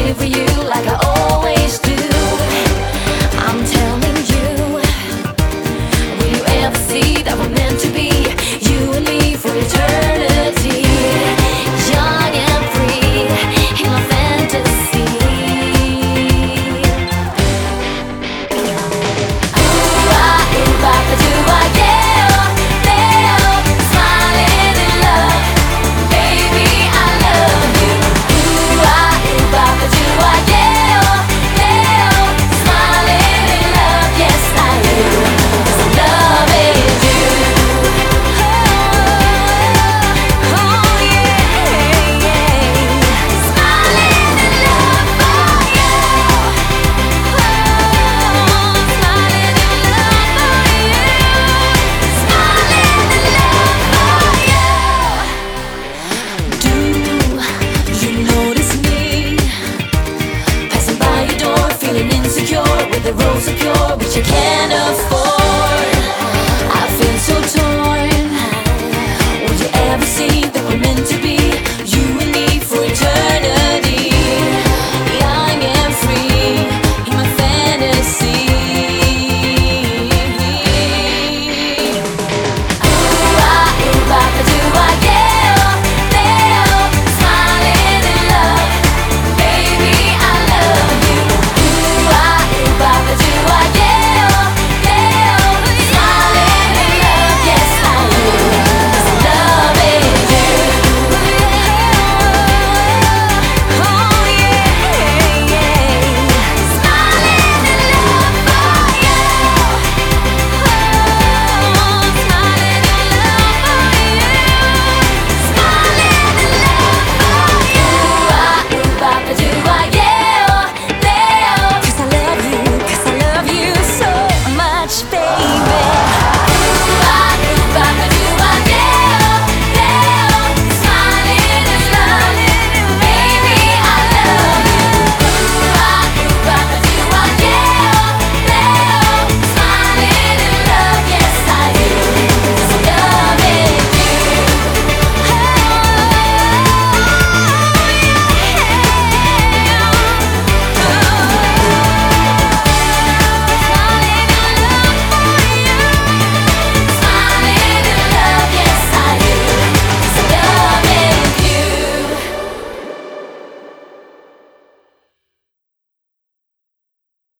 here for you like I always do. I'm telling you, will you ever see that we're meant to be? You and me for eternity, young and free in my fantasy. Insecure with the rose of pure, which you can't afford.